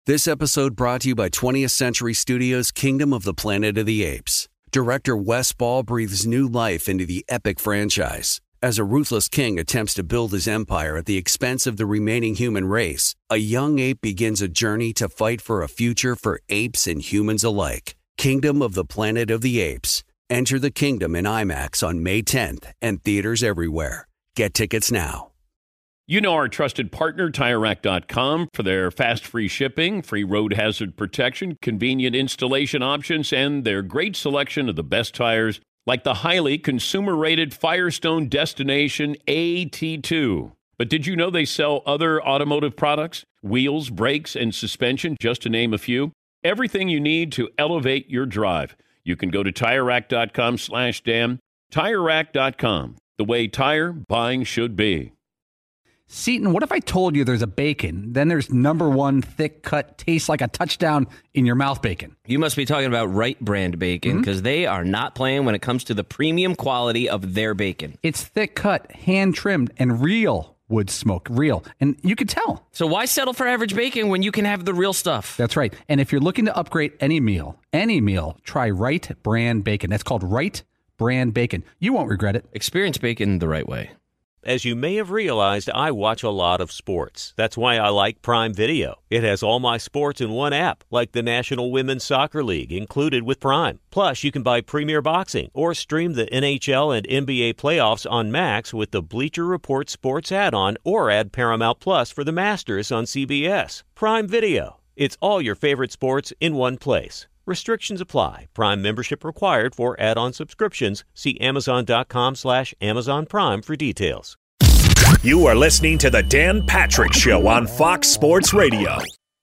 This episode brought to you by 20th Century Studios' Kingdom of the Planet of the Apes. Director Wes Ball breathes new life into the epic franchise. As a ruthless king attempts to build his empire at the expense of the remaining human race, a young ape begins a journey to fight for a future for apes and humans alike. Kingdom of the Planet of the Apes. Enter the kingdom in IMAX on May 10th and theaters everywhere. Get tickets now. You know our trusted partner, TireRack.com, for their fast, free shipping, free road hazard protection, convenient installation options, and their great selection of the best tires, like the highly consumer-rated Firestone Destination AT2. But did you know they sell other automotive products? Wheels, brakes, and suspension, just to name a few. Everything you need to elevate your drive. You can go to TireRack.com/Dan. TireRack.com, the way tire buying should be. Seton, what if I told you there's a bacon, then there's number one thick cut, tastes like a touchdown in your mouth bacon? You must be talking about Wright Brand bacon, because they are not playing when it comes to the premium quality of their bacon. It's thick cut, hand trimmed, and real wood smoke, real. And you could tell. So why settle for average bacon when you can have the real stuff? That's right. And if you're looking to upgrade any meal, try Wright Brand bacon. That's called Wright Brand bacon. You won't regret it. Experience bacon the right way. As you may have realized, I watch a lot of sports. That's why I like Prime Video. It has all my sports in one app, like the National Women's Soccer League, included with Prime. Plus, you can buy Premier Boxing or stream the NHL and NBA playoffs on Max with the Bleacher Report Sports add-on, or add Paramount Plus for the Masters on CBS. Prime Video. It's all your favorite sports in one place. Restrictions apply. Prime membership required for add-on subscriptions. See Amazon.com/Amazon Prime for details. You are listening to The Dan Patrick Show on Fox Sports Radio.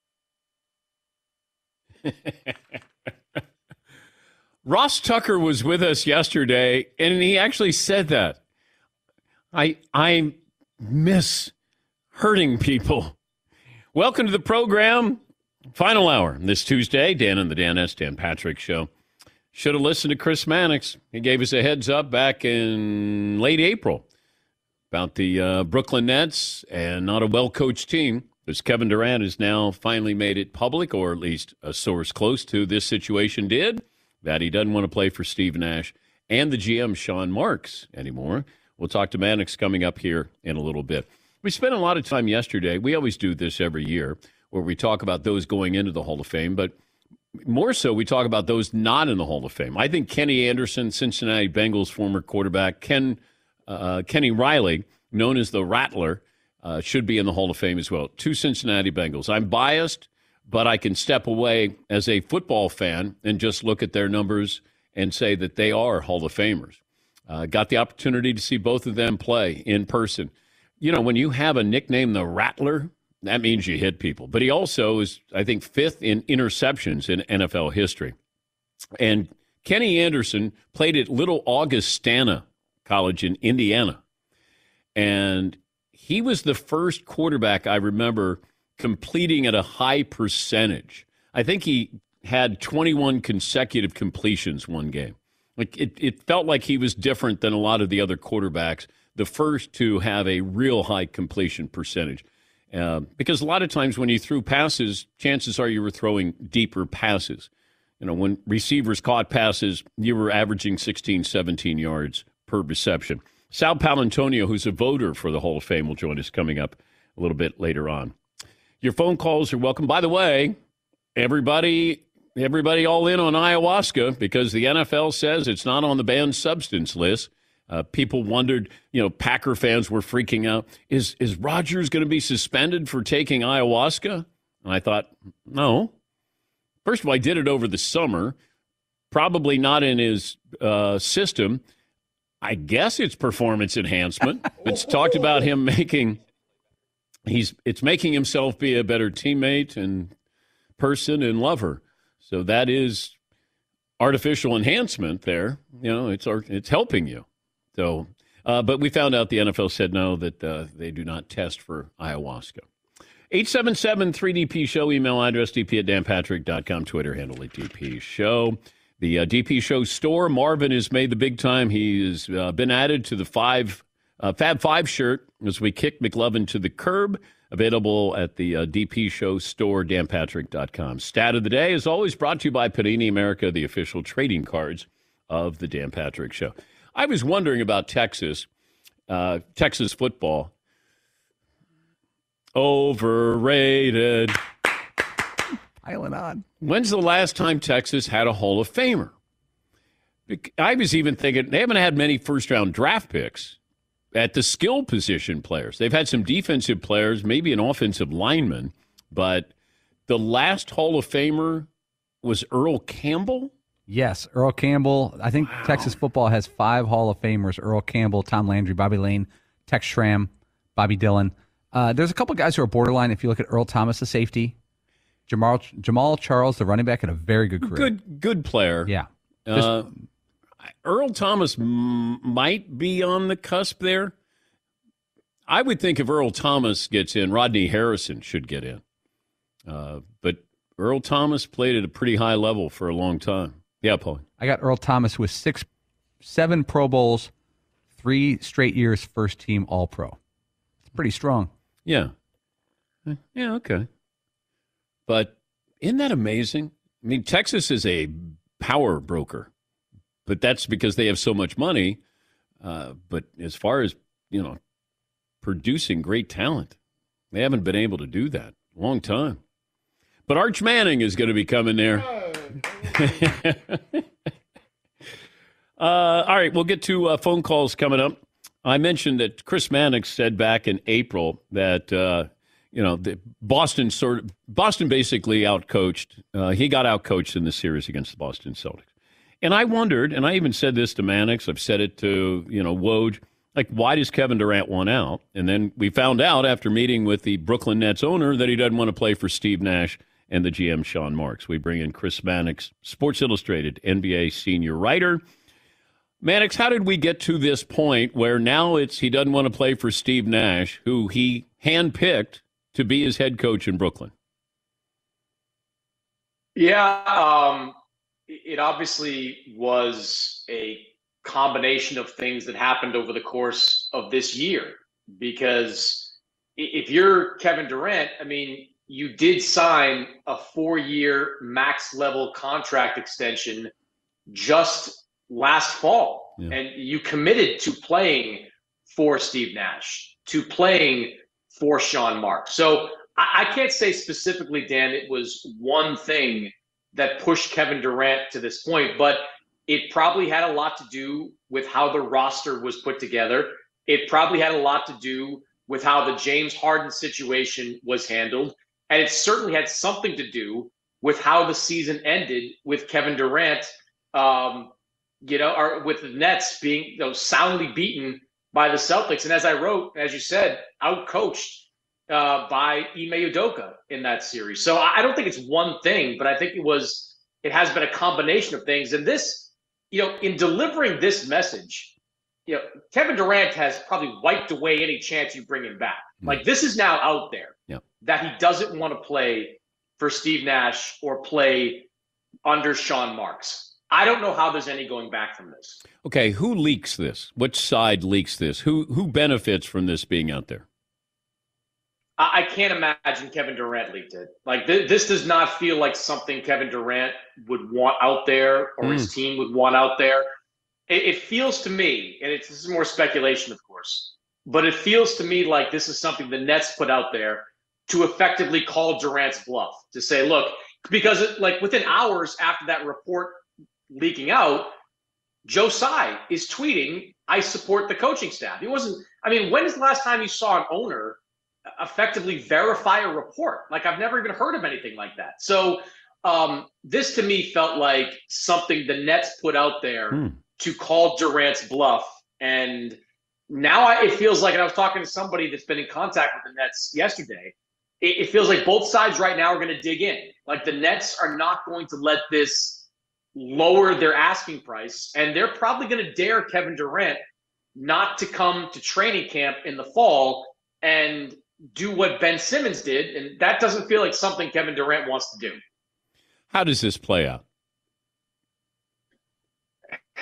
Ross Tucker was with us yesterday, and he actually said that. I miss hurting people. Welcome to the program. Final hour this Tuesday. Dan and the Dan Patrick Show. Should have listened to Chris Mannix. He gave us a heads up back in late April about the Brooklyn Nets and not a well-coached team. Because Kevin Durant has now finally made it public, or at least a source close to this situation did, that he doesn't want to play for Steve Nash and the GM Sean Marks anymore. We'll talk to Mannix coming up here in a little bit. We spent a lot of time yesterday. We always do this every year, where we talk about those going into the Hall of Fame, but more so we talk about those not in the Hall of Fame. I think Kenny Anderson, Cincinnati Bengals former quarterback, Kenny Riley, known as the Rattler, should be in the Hall of Fame as well. Two Cincinnati Bengals. I'm biased, but I can step away as a football fan and just look at their numbers and say that they are Hall of Famers. Got the opportunity to see both of them play in person. You know, when you have a nickname, the Rattler, that means you hit people. But he also is, I think, fifth in interceptions in NFL history. And Kenny Anderson played at Little Augustana College in Indiana. And he was the first quarterback I remember completing at a high percentage. I think he had 21 consecutive completions one game. Like it felt like he was different than a lot of the other quarterbacks, the first to have a real high completion percentage. Because a lot of times when you threw passes, chances are you were throwing deeper passes. You know, when receivers caught passes, you were averaging 16, 17 yards per reception. Sal Paolantonio, who's a voter for the Hall of Fame, will join us coming up a little bit later on. Your phone calls are welcome. By the way, everybody all in on ayahuasca, because the NFL says it's not on the banned substance list. People wondered, Packer fans were freaking out. Is Rodgers going to be suspended for taking ayahuasca? And I thought, no. First of all, I did it over the summer. Probably not in his system. I guess it's performance enhancement. It's talked about him making himself be a better teammate and person and lover. So that is artificial enhancement there. It's helping you. So, but we found out the NFL said no, that they do not test for ayahuasca. 877-3DP-SHOW, email address dp@danpatrick.com, Twitter handle at DP Show. The DP Show store, Marvin has made the big time. He's been added to the Fab Five shirt as we kick McLovin to the curb. Available at the DP Show store, danpatrick.com. Stat of the day is always brought to you by Panini America, the official trading cards of the Dan Patrick Show. I was wondering about Texas football. Overrated. Island on. When's the last time Texas had a Hall of Famer? I was even thinking they haven't had many first-round draft picks at the skill position players. They've had some defensive players, maybe an offensive lineman, but the last Hall of Famer was Earl Campbell? Yes, Earl Campbell. I think Texas football has 5 Hall of Famers: Earl Campbell, Tom Landry, Bobby Lane, Tex Schramm, Bobby Dillon. There's a couple guys who are borderline. If you look at Earl Thomas, the safety, Jamal Charles, the running back, had a very good career. Good player. Yeah. Earl Thomas might be on the cusp there. I would think if Earl Thomas gets in, Rodney Harrison should get in. But Earl Thomas played at a pretty high level for a long time. Yeah, Paul. I got Earl Thomas with 7 Pro Bowls, 3 straight years first team All-Pro. It's pretty strong. Yeah. Yeah, okay. But isn't that amazing? I mean, Texas is a power broker. But that's because they have so much money. But as far as, producing great talent, they haven't been able to do that. Long time. But Arch Manning is going to be coming there. All right, we'll get to phone calls coming up. I mentioned that Chris Mannix said back in April that, Boston basically outcoached. He got outcoached in the series against the Boston Celtics. And I wondered, and I even said this to Mannix, I've said it to, Woj, like, why does Kevin Durant want out? And then we found out after meeting with the Brooklyn Nets owner that he doesn't want to play for Steve Nash and the GM Sean Marks. We bring in Chris Mannix, Sports Illustrated, NBA senior writer. Mannix, how did we get to this point where now he doesn't want to play for Steve Nash, who he handpicked to be his head coach in Brooklyn? Yeah, it obviously was a combination of things that happened over the course of this year. Because if you're Kevin Durant, I mean, you did sign a 4-year max level contract extension just last fall. Yeah. And you committed to playing for Steve Nash, to playing for Sean Marks. So I can't say specifically, Dan, it was one thing that pushed Kevin Durant to this point, but it probably had a lot to do with how the roster was put together. It probably had a lot to do with how the James Harden situation was handled. And it certainly had something to do with how the season ended with Kevin Durant, or with the Nets being soundly beaten by the Celtics. And as I wrote, as you said, outcoached by Ime Udoka in that series. So I don't think it's one thing, but I think it has been a combination of things. And this, in delivering this message, Kevin Durant has probably wiped away any chance you bring him back. Like, this is now out there that he doesn't want to play for Steve Nash or play under Sean Marks. I don't know how there's any going back from this. Okay, who leaks this? Which side leaks this? Who benefits from this being out there? I can't imagine Kevin Durant leaked it. Like, this does not feel like something Kevin Durant would want out there or his team would want out there. It feels to me, and this is more speculation, of course, but it feels to me like this is something the Nets put out there to effectively call Durant's bluff, to say, look, because within hours after that report leaking out, Joe Tsai is tweeting, I support the coaching staff. When is the last time you saw an owner effectively verify a report? Like, I've never even heard of anything like that. So this to me felt like something the Nets put out there to call Durant's bluff. And now it feels like, and I was talking to somebody that's been in contact with the Nets yesterday, it feels like both sides right now are going to dig in. Like, the Nets are not going to let this lower their asking price, and they're probably going to dare Kevin Durant not to come to training camp in the fall and do what Ben Simmons did, and that doesn't feel like something Kevin Durant wants to do. How does this play out?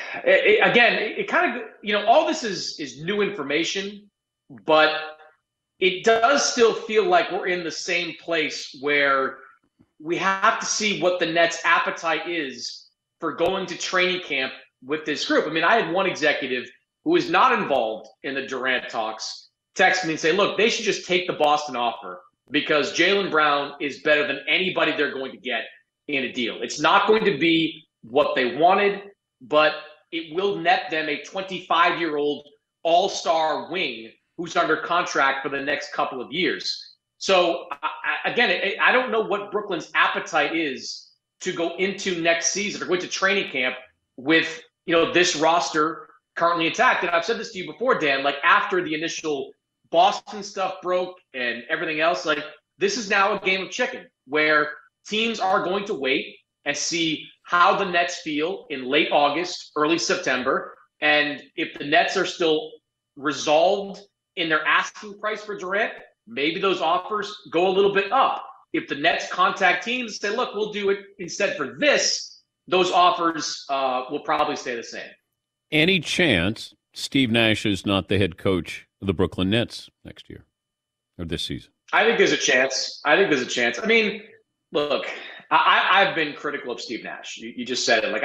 It kind of, all this is new information, but it does still feel like we're in the same place where we have to see what the Nets' appetite is for going to training camp with this group. I mean, I had one executive who was not involved in the Durant talks text me and say, look, they should just take the Boston offer because Jaylen Brown is better than anybody they're going to get in a deal. It's not going to be what they wanted, but it will net them a 25-year-old all-star wing who's under contract for the next couple of years. So, again, I don't know what Brooklyn's appetite is to go into next season or go into training camp with, this roster currently intact. And I've said this to you before, Dan, like after the initial Boston stuff broke and everything else, like this is now a game of chicken where teams are going to wait and see how the Nets feel in late August, early September. And if the Nets are still resolved in their asking price for Durant, maybe those offers go a little bit up. If the Nets contact teams and say, look, we'll do it instead for this, those offers will probably stay the same. Any chance Steve Nash is not the head coach of the Brooklyn Nets next year or this season? I think there's a chance. I mean, look, I've been critical of Steve Nash. You just said it. Like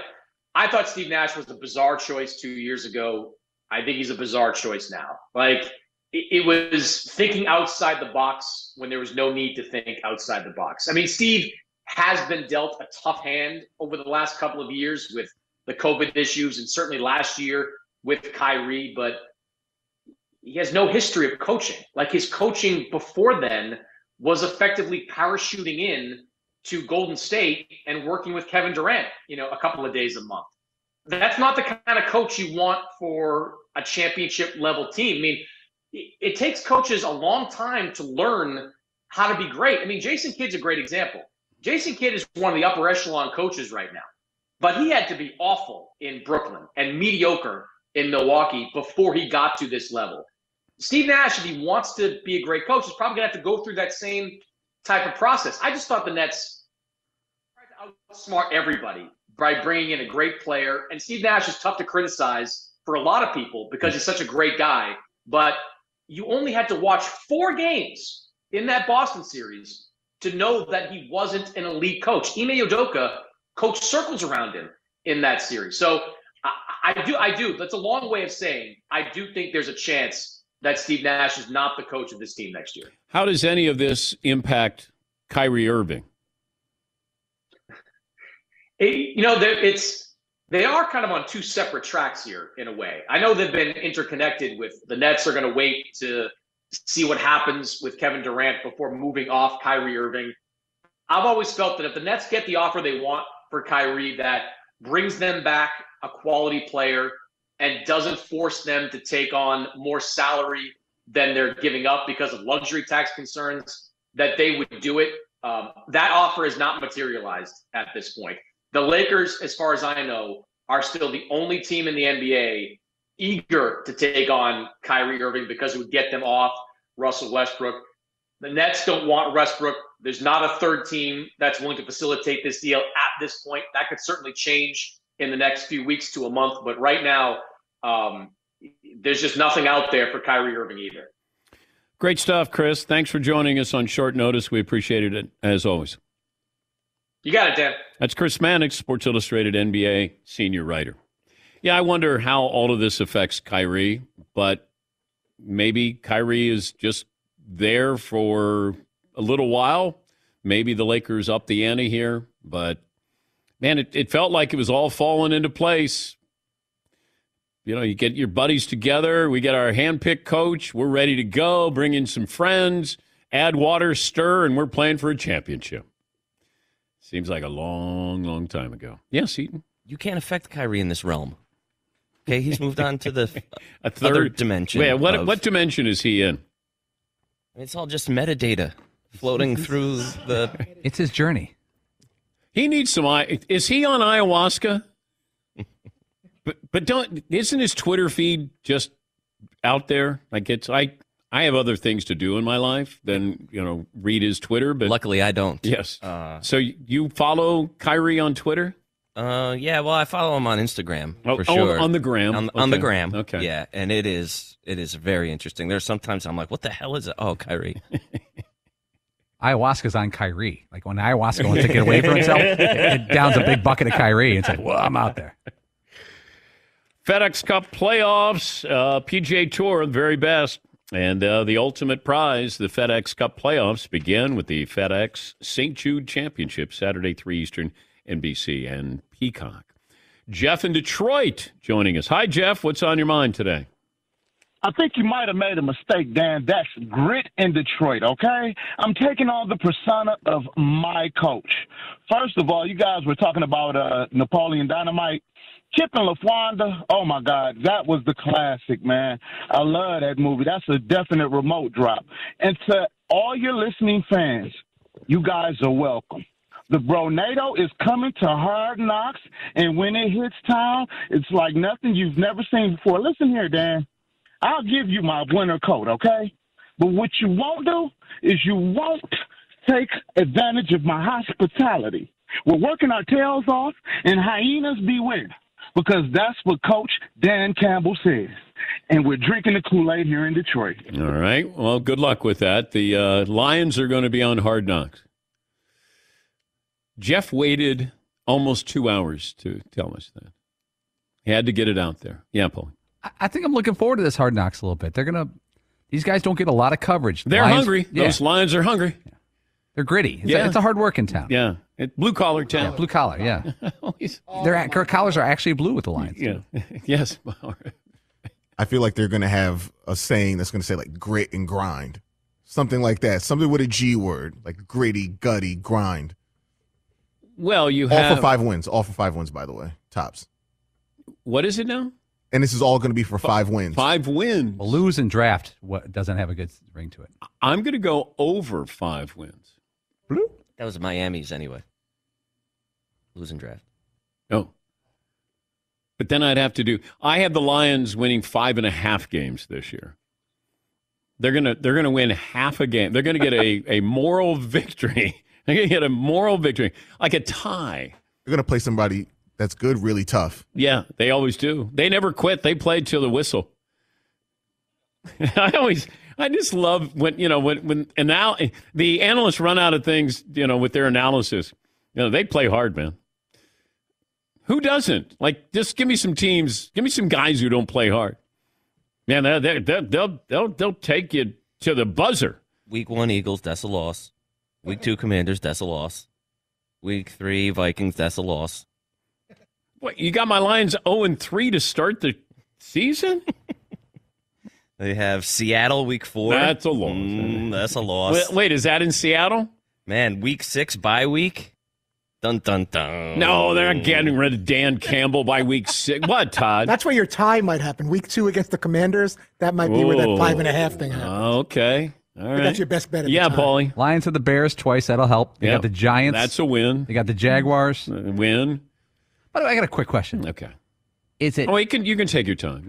I thought Steve Nash was a bizarre choice 2 years ago. I think he's a bizarre choice now. Like it was thinking outside the box when there was no need to think outside the box. I mean, Steve has been dealt a tough hand over the last couple of years with the COVID issues and certainly last year with Kyrie, but he has no history of coaching. Like his coaching before then was effectively parachuting in to Golden State and working with Kevin Durant, a couple of days a month. That's not the kind of coach you want for a championship level team. I mean, it takes coaches a long time to learn how to be great. I mean, Jason Kidd's a great example. Jason Kidd is one of the upper echelon coaches right now, but he had to be awful in Brooklyn and mediocre in Milwaukee before he got to this level. Steve Nash, if he wants to be a great coach, is probably going to have to go through that same type of process. I just thought the Nets tried to outsmart everybody by bringing in a great player. And Steve Nash is tough to criticize for a lot of people because he's such a great guy. But you only had to watch 4 games in that Boston series to know that he wasn't an elite coach. Ime Udoka coached circles around him in that series. So I do. That's a long way of saying I do think there's a chance that Steve Nash is not the coach of this team next year. How does any of this impact Kyrie Irving? They are kind of on 2 separate tracks here in a way. I know they've been interconnected with the Nets are going to wait to see what happens with Kevin Durant before moving off Kyrie Irving. I've always felt that if the Nets get the offer they want for Kyrie that brings them back a quality player and doesn't force them to take on more salary than they're giving up because of luxury tax concerns, that they would do it. That offer is not materialized at this point. The Lakers, as far as I know, are still the only team in the NBA eager to take on Kyrie Irving because it would get them off Russell Westbrook. The Nets don't want Westbrook. There's not a third team that's willing to facilitate this deal at this point. That could certainly change in the next few weeks to a month. But right now, there's just nothing out there for Kyrie Irving either. Great stuff, Chris. Thanks for joining us on short notice. We appreciated it, as always. You got it, Dan. That's Chris Mannix, Sports Illustrated NBA senior writer. Yeah, I wonder how all of this affects Kyrie, but maybe Kyrie is just there for a little while. Maybe the Lakers up the ante here, but man, it felt like it was all falling into place. You get your buddies together. We get our handpicked coach. We're ready to go. Bring in some friends, add water, stir, and we're playing for a championship. Seems like a long, long time ago. Yes, Eaton? You can't affect Kyrie in this realm. Okay, he's moved on to the other dimension. Wait, what dimension is he in? It's all just metadata floating through the... It's his journey. He needs some... Is he on ayahuasca? But isn't his Twitter feed just out there? Like I have other things to do in my life than, read his Twitter. But luckily, I don't. Yes. So you follow Kyrie on Twitter? Yeah, well, I follow him on Instagram for sure. On the gram. On the gram. Okay. Yeah, and it is very interesting. There's sometimes I'm like, what the hell is it? Oh, Kyrie. Ayahuasca's on Kyrie. Like when ayahuasca wants to get away from itself, it downs a big bucket of Kyrie. It's like, well, I'm out there. FedEx Cup playoffs, PGA Tour, the very best. And the ultimate prize, the FedEx Cup playoffs, begin with the FedEx St. Jude Championship, Saturday, 3 Eastern, NBC and Peacock. Jeff in Detroit joining us. Hi, Jeff. What's on your mind today? I think you might have made a mistake, Dan. That's grit in Detroit, okay? I'm taking on the persona of my coach. First of all, you guys were talking about Napoleon Dynamite. Chip and LaFwanda, oh, my God, that was the classic, man. I love that movie. That's a definite remote drop. And to all your listening fans, you guys are welcome. The Bronado is coming to Hard Knocks, and when it hits town, it's like nothing you've never seen before. Listen here, Dan. I'll give you my winter coat, okay? But what you won't do is you won't take advantage of my hospitality. We're working our tails off, and hyenas beware, because that's what Coach Dan Campbell says. And we're drinking the Kool-Aid here in Detroit. All right. Well, good luck with that. The Lions are going to be on Hard Knocks. Jeff waited almost 2 hours to tell us that. He had to get it out there. Yeah, Paul. I think I'm looking forward to this Hard Knocks a little bit. These guys don't get a lot of coverage. They're hungry. Yeah. Those Lions are hungry. Yeah. They're gritty. It's a hard working town. Yeah. Blue collar town. Yeah, blue collar, yeah. Their collars are actually blue with the Lions. Yeah. Yes. I feel like they're going to have a saying that's going to say like grit and grind. Something like that. Something with a G word, like gritty, gutty, grind. Well, you have... All for 5 wins. All for 5 wins, by the way. Tops. What is it now? And this is all going to be for 5 wins. 5 wins. Well, lose and draft doesn't have a good ring to it. I'm going to go over 5 wins. Blue? That was Miami's anyway. Lose and draft. Oh. But then I'd have to do... I have the Lions winning 5.5 games this year. They're gonna win half a game. They're going to get a moral victory. They're going to get a moral victory, like a tie. They're going to play somebody that's good, really tough. Yeah, they always do. They never quit. They played till the whistle. I just love when the analysts run out of things, with their analysis. They play hard, man. Who doesn't? Like, just give me some teams. Give me some guys who don't play hard. Man, they'll take you to the buzzer. Week 1 Eagles, that's a loss. Week 2 Commanders, that's a loss. Week 3 Vikings, that's a loss. What, you got my Lions 0-3 to start the season? They have Seattle week 4. That's a loss. That's a loss. Wait, is that in Seattle? Man, week 6 bye week? Dun, dun, dun. No, they're not getting rid of Dan Campbell by week 6. What, Todd? That's where your tie might happen. Week 2 against the Commanders, that might be where that 5.5 thing happens. Okay. All right. That's your best bet. Yeah, Paulie. Lions have the Bears twice. That'll help. They got the Giants. That's a win. They got the Jaguars. Win. By the way, I got a quick question. Okay. Is it? Oh, you can take your time.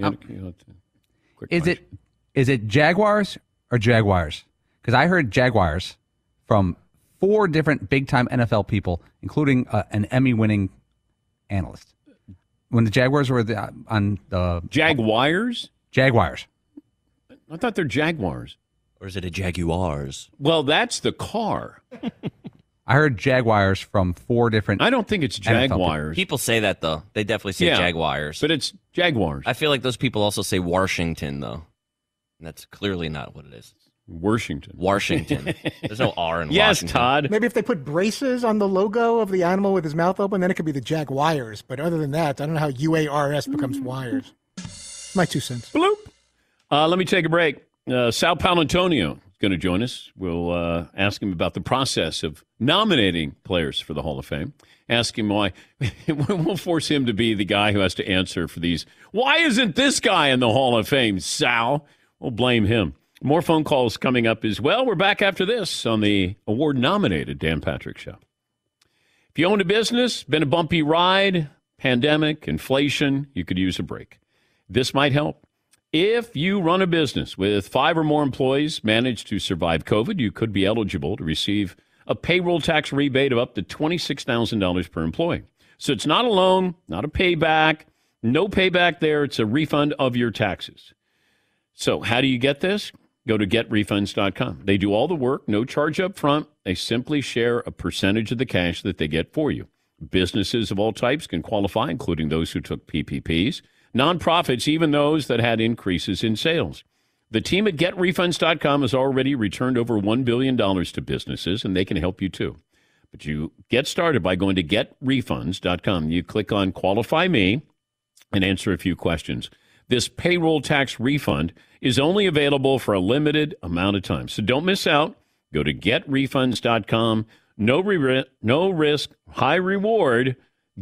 Is it Jaguars or Jaguars? Because I heard Jaguars from 4 different big-time NFL people, including an Emmy-winning analyst. When the Jaguars were on the Jaguars. Jaguars. I thought they're Jaguars. Or is it a Jaguars? Well, that's the car. I heard Jaguars from 4 different... I don't think it's Jaguars. People say that, though. They definitely say Jaguars. But it's Jaguars. I feel like those people also say Washington, though. And that's clearly not what it is. Washington. There's no R in Washington. Yes, Todd. Maybe if they put braces on the logo of the animal with his mouth open, then it could be the Jaguars. But other than that, I don't know how UARS becomes wires. My 2 cents. Bloop. Let me take a break. Sal Paolantonio is going to join us. We'll ask him about the process of nominating players for the Hall of Fame. Ask him why. We'll force him to be the guy who has to answer for these. Why isn't this guy in the Hall of Fame, Sal? We'll blame him. More phone calls coming up as well. We're back after this on the award-nominated Dan Patrick Show. If you own a business, been a bumpy ride, pandemic, inflation, you could use a break. This might help. If you run a business with 5 or more employees, managed to survive COVID, you could be eligible to receive a payroll tax rebate of up to $26,000 per employee. So it's not a loan, not a payback, no payback there. It's a refund of your taxes. So how do you get this? Go to getrefunds.com. They do all the work, no charge up front. They simply share a percentage of the cash that they get for you. Businesses of all types can qualify, including those who took PPPs. Nonprofits, even those that had increases in sales. The team at getrefunds.com has already returned over $1 billion to businesses, and they can help you too. But you get started by going to getrefunds.com. You click on Qualify Me and answer a few questions. This payroll tax refund is only available for a limited amount of time. So don't miss out. Go to getrefunds.com. No risk, high reward.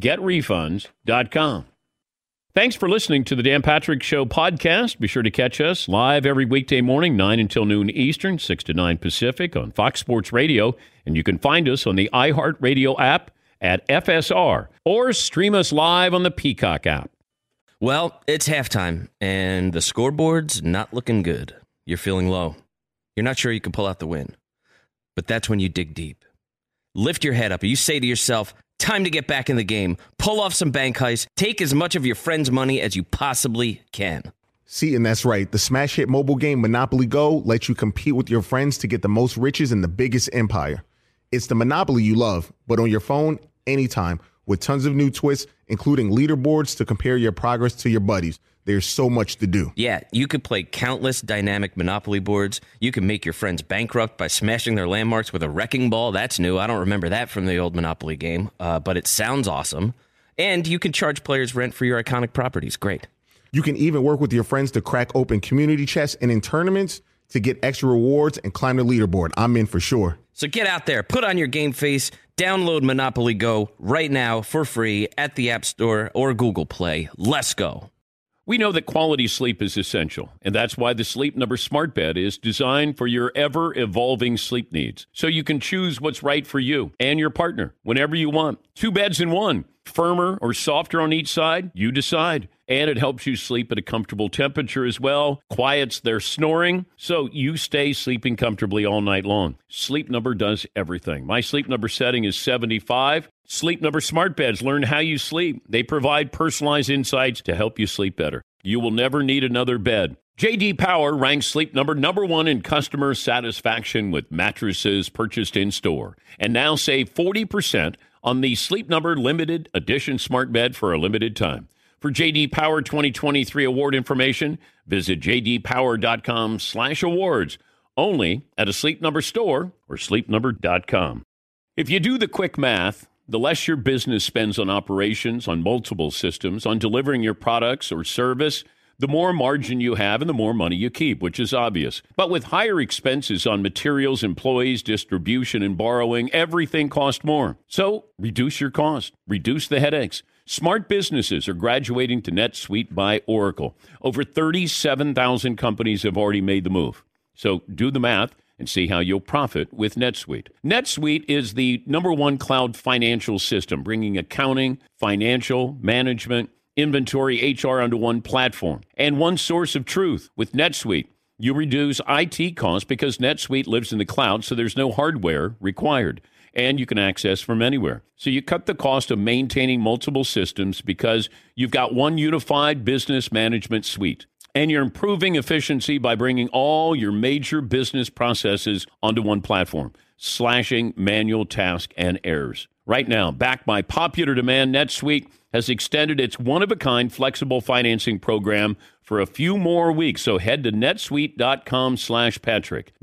Getrefunds.com. Thanks for listening to the Dan Patrick Show podcast. Be sure to catch us live every weekday morning, 9 until noon Eastern, 6 to 9 Pacific on Fox Sports Radio. And you can find us on the iHeartRadio app at FSR or stream us live on the Peacock app. Well, it's halftime, and the scoreboard's not looking good. You're feeling low. You're not sure you can pull out the win. But that's when you dig deep. Lift your head up, and you say to yourself, time to get back in the game. Pull off some bank heists. Take as much of your friend's money as you possibly can. See, and that's right. The smash hit mobile game Monopoly Go lets you compete with your friends to get the most riches in the biggest empire. It's the Monopoly you love, but on your phone, anytime, with tons of new twists, including leaderboards to compare your progress to your buddies. There's so much to do. Yeah, you could play countless dynamic Monopoly boards. You can make your friends bankrupt by smashing their landmarks with a wrecking ball. That's new. I don't remember that from the old Monopoly game, but it sounds awesome. And you can charge players rent for your iconic properties. Great. You can even work with your friends to crack open community chests and in tournaments to get extra rewards and climb the leaderboard. I'm in for sure. So get out there, put on your game face, download Monopoly Go right now for free at the App Store or Google Play. Let's go. We know that quality sleep is essential, and that's why the Sleep Number Smart Bed is designed for your ever-evolving sleep needs, so you can choose what's right for you and your partner whenever you want. 2 beds in one, firmer or softer on each side, you decide. And it helps you sleep at a comfortable temperature as well, quiets their snoring, so you stay sleeping comfortably all night long. Sleep Number does everything. My Sleep Number setting is 75. Sleep Number Smart Beds learn how you sleep. They provide personalized insights to help you sleep better. You will never need another bed. J.D. Power ranks Sleep Number #1 in customer satisfaction with mattresses purchased in-store. And now save 40% on the Sleep Number Limited Edition Smart Bed for a limited time. For J.D. Power 2023 award information, visit jdpower.com/awards. Only at a Sleep Number store or sleepnumber.com. If you do the quick math, the less your business spends on operations, on multiple systems, on delivering your products or service, the more margin you have and the more money you keep, which is obvious. But with higher expenses on materials, employees, distribution, and borrowing, everything costs more. So reduce your cost, reduce the headaches. Smart businesses are graduating to NetSuite by Oracle. Over 37,000 companies have already made the move. So do the math and see how you'll profit with NetSuite. NetSuite is the #1 cloud financial system, bringing accounting, financial, management, inventory, HR onto one platform and one source of truth. With NetSuite, you reduce IT costs because NetSuite lives in the cloud, so there's no hardware required. And you can access from anywhere. So you cut the cost of maintaining multiple systems because you've got one unified business management suite. And you're improving efficiency by bringing all your major business processes onto one platform, slashing manual tasks and errors. Right now, backed by popular demand, NetSuite has extended its one-of-a-kind flexible financing program for a few more weeks. So head to netsuite.com/Patrick.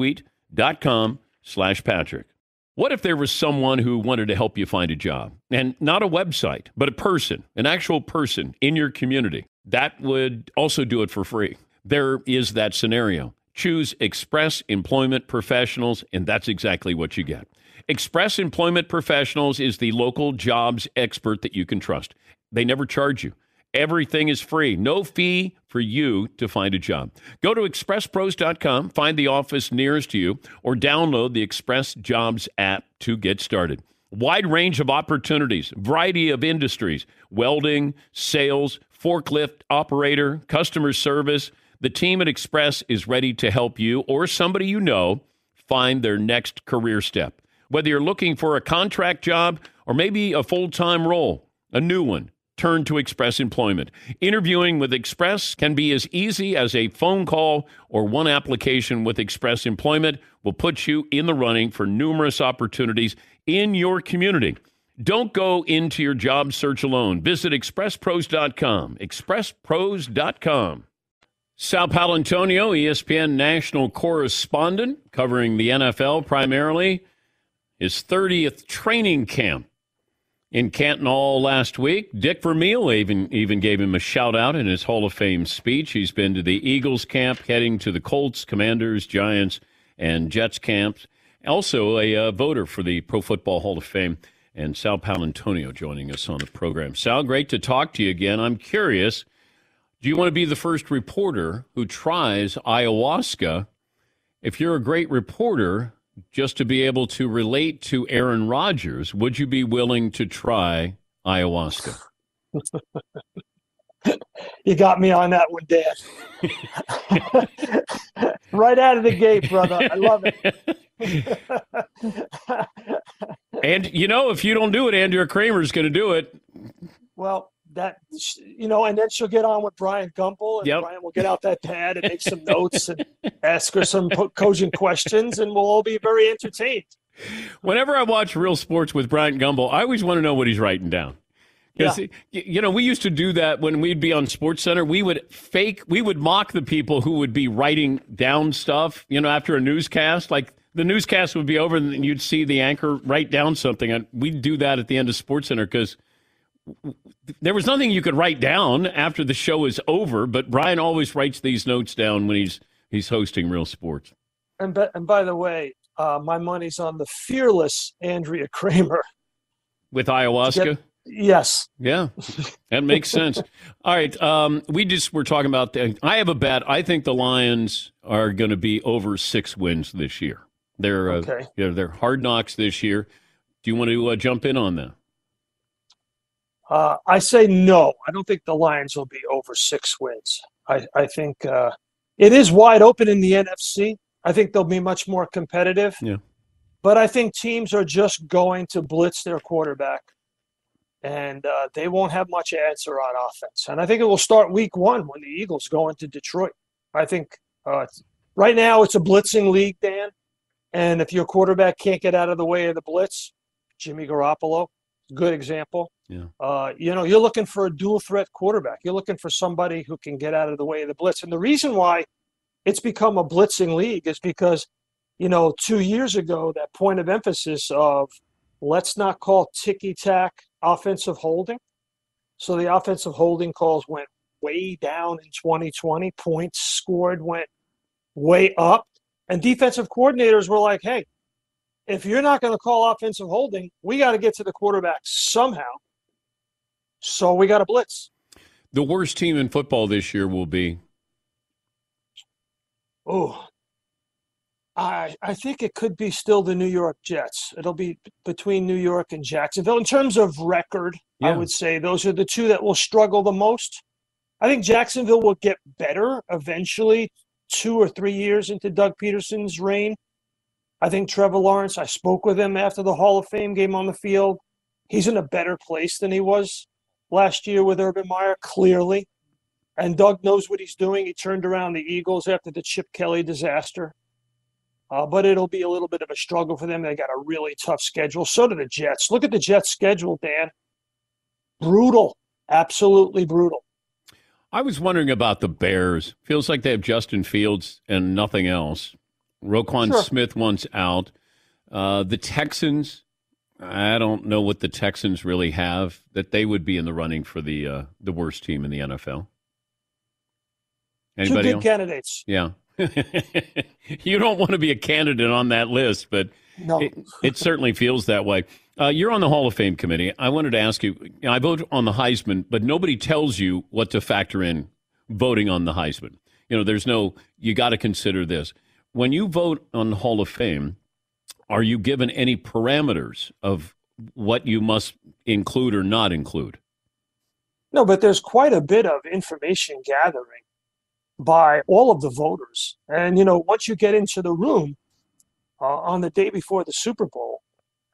netsuite.com/Patrick. What if there was someone who wanted to help you find a job? And not a website, but a person, an actual person in your community. That would also do it for free. There is that scenario. Choose Express Employment Professionals, and that's exactly what you get. Express Employment Professionals is the local jobs expert that you can trust. They never charge you. Everything is free. No fee for you to find a job. Go to expresspros.com, find the office nearest you, or download the Express Jobs app to get started. Wide range of opportunities, variety of industries, welding, sales, forklift operator, customer service. The team at Express is ready to help you or somebody you know find their next career step. Whether you're looking for a contract job or maybe a full-time role, a new one, turn to Express Employment. Interviewing with Express can be as easy as a phone call or one application with Express Employment will put you in the running for numerous opportunities in your community. Don't go into your job search alone. Visit expresspros.com. expresspros.com. Sal Paolantonio, ESPN national correspondent, covering the NFL primarily. His 30th training camp in Canton all last week. Dick Vermeil even gave him a shout-out in his Hall of Fame speech. He's been to the Eagles camp, heading to the Colts, Commanders, Giants, and Jets camps. Also a voter for the Pro Football Hall of Fame. And Sal Paolantonio joining us on the program. Sal, great to talk to you again. I'm curious, do you want to be the first reporter who tries ayahuasca? If you're a great reporter, just to be able to relate to Aaron Rodgers, would you be willing to try ayahuasca? You got me on that one, Dan. Right out of the gate, brother. I love it. And, if you don't do it, Andrea Kramer's going to do it. Well, and then she'll get on with Brian Gumbel, and Brian will get out that pad and make some notes and ask her some cogent questions, and we'll all be very entertained. Whenever I watch Real Sports with Brian Gumbel, I always want to know what he's writing down. Because, we used to do that when we'd be on SportsCenter. We would mock the people who would be writing down stuff, after a newscast. Like, the newscast would be over, and you'd see the anchor write down something. And we'd do that at the end of SportsCenter because there was nothing you could write down after the show is over. But Brian always writes these notes down when he's hosting Real Sports. And by the way, my money's on the fearless Andrea Kramer. With ayahuasca? Yes. Yeah, that makes sense. All right. We're talking about, I have a bet. I think the Lions are going to be over 6 wins this year. They're hard knocks this year. Do you want to jump in on that? I say no. I don't think the Lions will be over 6 wins. I think it is wide open in the NFC. I think they'll be much more competitive. Yeah. But I think teams are just going to blitz their quarterback. And they won't have much answer on offense. And I think it will start week 1 when the Eagles go into Detroit. I think right now it's a blitzing league, Dan. And if your quarterback can't get out of the way of the blitz, Jimmy Garoppolo, good example. Yeah. You're looking for a dual threat quarterback. You're looking for somebody who can get out of the way of the blitz. And the reason why it's become a blitzing league is because, 2 years ago, that point of emphasis of let's not call ticky-tack offensive holding. So the offensive holding calls went way down in 2020. Points scored went way up. And defensive coordinators were like, hey, if you're not going to call offensive holding, we got to get to the quarterback somehow. So we got to blitz. The worst team in football this year will be? I think it could be still the New York Jets. It'll be between New York and Jacksonville. In terms of record, I would say those are the two that will struggle the most. I think Jacksonville will get better eventually, 2 or 3 years into Doug Peterson's reign. I think Trevor Lawrence, I spoke with him after the Hall of Fame game on the field. He's in a better place than he was last year with Urban Meyer, clearly. And Doug knows what he's doing. He turned around the Eagles after the Chip Kelly disaster. But it'll be a little bit of a struggle for them. They got a really tough schedule. So do the Jets. Look at the Jets' schedule, Dan. Brutal. Absolutely brutal. I was wondering about the Bears. Feels like they have Justin Fields and nothing else. Roquan Smith once out. The Texans, I don't know what the Texans really have, that they would be in the running for the worst team in the NFL. Anybody 2 good else? Candidates. Yeah. You don't want to be a candidate on that list, but no. it certainly feels that way. You're on the Hall of Fame committee. I wanted to ask you, I vote on the Heisman, but nobody tells you what to factor in voting on the Heisman. You got to consider this. When you vote on the Hall of Fame, are you given any parameters of what you must include or not include? No, but there's quite a bit of information gathering by all of the voters. And, once you get into the room on the day before the Super Bowl,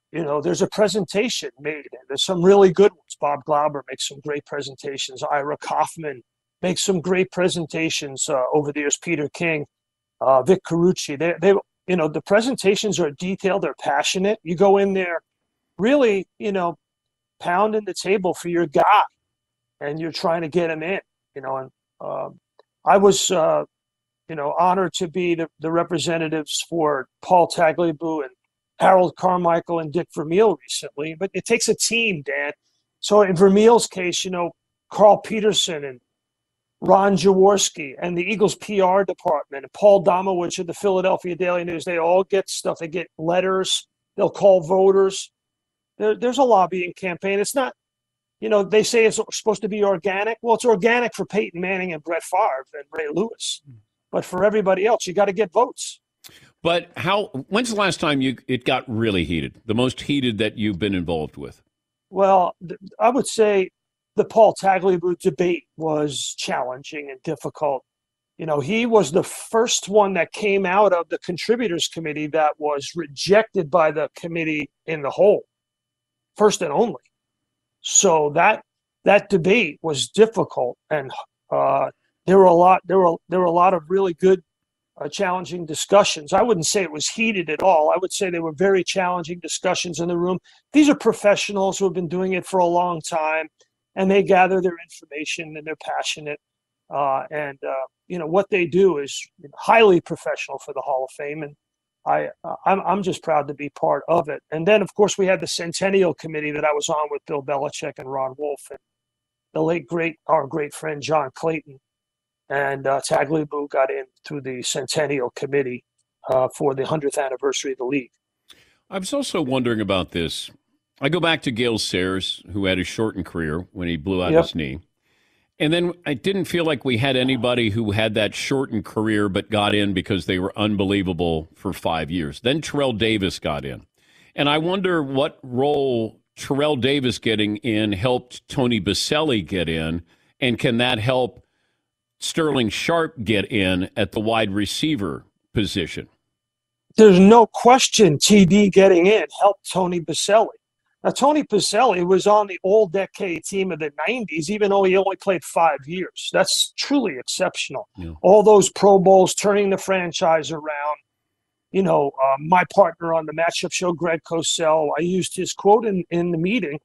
there's a presentation made. There's some really good ones. Bob Glauber makes some great presentations. Ira Kaufman makes some great presentations over the years. Peter King, Vic Carucci. They the presentations are detailed. They're passionate. You go in there really, pounding the table for your guy, and you're trying to get him in. And I was, honored to be the representatives for Paul Tagliabue and Harold Carmichael and Dick Vermeil recently. But it takes a team, Dan. So in Vermeil's case, Carl Peterson and Ron Jaworski and the Eagles PR department and Paul Domowitch of the Philadelphia Daily News, they all get stuff. They get letters. They'll call voters. There's a lobbying campaign. It's not, they say it's supposed to be organic. Well, it's organic for Peyton Manning and Brett Favre and Ray Lewis. But for everybody else, you got to get votes. But when's the last time it got really heated? The most heated that you've been involved with? Well, I would say the Paul Tagliabue debate was challenging and difficult. He was the first one that came out of the contributors committee that was rejected by the committee in the whole, first and only. So that debate was difficult, and there were a lot of really good, challenging discussions. I wouldn't say it was heated at all. I would say they were very challenging discussions in the room. These are professionals who have been doing it for a long time, and they gather their information, and they're passionate. What they do is highly professional for the Hall of Fame, and I'm just proud to be part of it. And then, of course, we had the Centennial Committee that I was on with Bill Belichick and Ron Wolf and our great friend John Clayton. And Tagliabue got in through the Centennial Committee for the 100th anniversary of the league. I was also wondering about this. I go back to Gale Sayers, who had a shortened career when he blew out his knee. And then I didn't feel like we had anybody who had that shortened career but got in because they were unbelievable for 5 years. Then Terrell Davis got in. And I wonder what role Terrell Davis getting in helped Tony Boselli get in, and can that help Sterling Sharp get in at the wide receiver position? There's no question TD getting in helped Tony Boselli. Now, Tony Boselli was on the all-decade team of the 90s, even though he only played 5 years. That's truly exceptional. Yeah. All those Pro Bowls, turning the franchise around. My partner on the matchup show, Greg Cosell, I used his quote in the meeting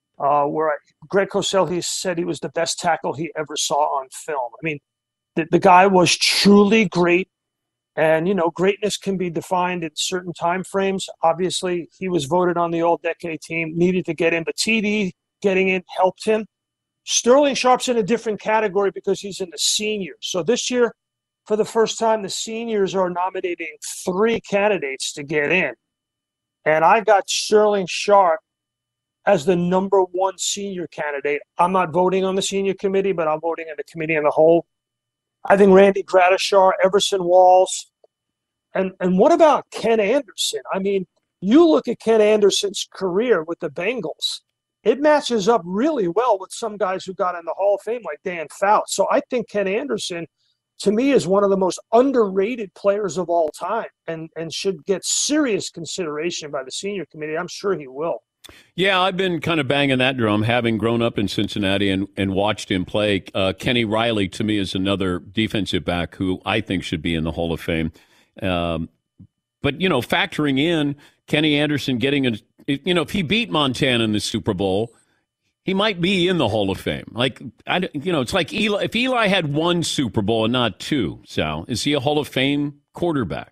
Greg Cosell, he said he was the best tackle he ever saw on film. I mean, the guy was truly great. And, greatness can be defined in certain time frames. Obviously, he was voted on the all-decade team, needed to get in, but TD getting in helped him. Sterling Sharp's in a different category because he's in the seniors. So this year, for the first time, the seniors are nominating 3 candidates to get in. And I got Sterling Sharp as the number 1 senior candidate. I'm not voting on the senior committee, but I'm voting on the committee in the whole. I think Randy Gradishar, Everson Walls, and what about Ken Anderson? I mean, you look at Ken Anderson's career with the Bengals. It matches up really well with some guys who got in the Hall of Fame like Dan Fouts. So I think Ken Anderson, to me, is one of the most underrated players of all time and should get serious consideration by the senior committee. I'm sure he will. Yeah, I've been kind of banging that drum, having grown up in Cincinnati and watched him play. Kenny Riley, to me, is another defensive back who I think should be in the Hall of Fame. But, factoring in Kenny Anderson getting if he beat Montana in the Super Bowl, he might be in the Hall of Fame. Like, it's like Eli. If Eli had 1 Super Bowl and not 2, Sal, is he a Hall of Fame quarterback?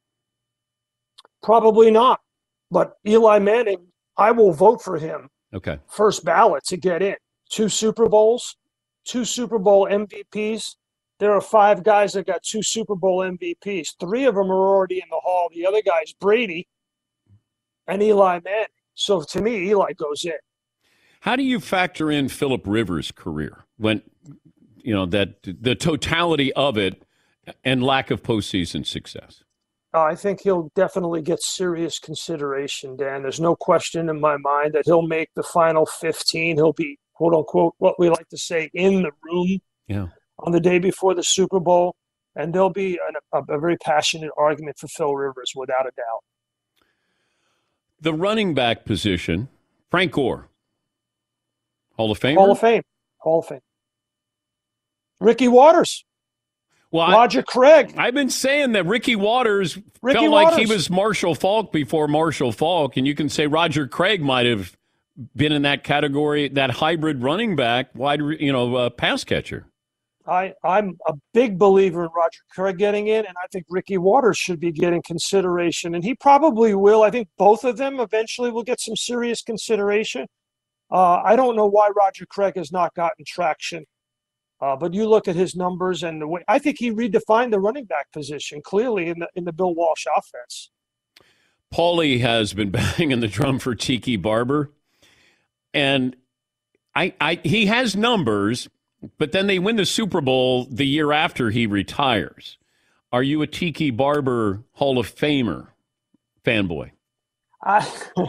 Probably not. But Eli Manning, I will vote for him. Okay. First ballot to get in. 2 Super Bowls, 2 Super Bowl MVPs. There are 5 guys that got 2 Super Bowl MVPs. 3 of them are already in the Hall. The other guy's Brady and Eli Manning. So to me, Eli goes in. How do you factor in Phillip Rivers' career when, that the totality of it and lack of postseason success? I think he'll definitely get serious consideration, Dan. There's no question in my mind that he'll make the final 15. He'll be, quote unquote, what we like to say, in the room on the day before the Super Bowl. And there'll be a very passionate argument for Phil Rivers, without a doubt. The running back position, Frank Gore, Hall of Fame. Hall of Fame. Hall of Fame. Ricky Waters. Well, Roger Craig. I've been saying that Ricky Waters felt like he was Marshall Faulk before Marshall Faulk, and you can say Roger Craig might have been in that category, that hybrid running back, pass catcher. I'm a big believer in Roger Craig getting in, and I think Ricky Waters should be getting consideration, and he probably will. I think both of them eventually will get some serious consideration. I don't know why Roger Craig has not gotten traction. But you look at his numbers and the way I think he redefined the running back position clearly in the Bill Walsh offense. Paulie has been banging the drum for Tiki Barber, and he has numbers, but then they win the Super Bowl the year after he retires. Are you a Tiki Barber Hall of Famer fanboy? I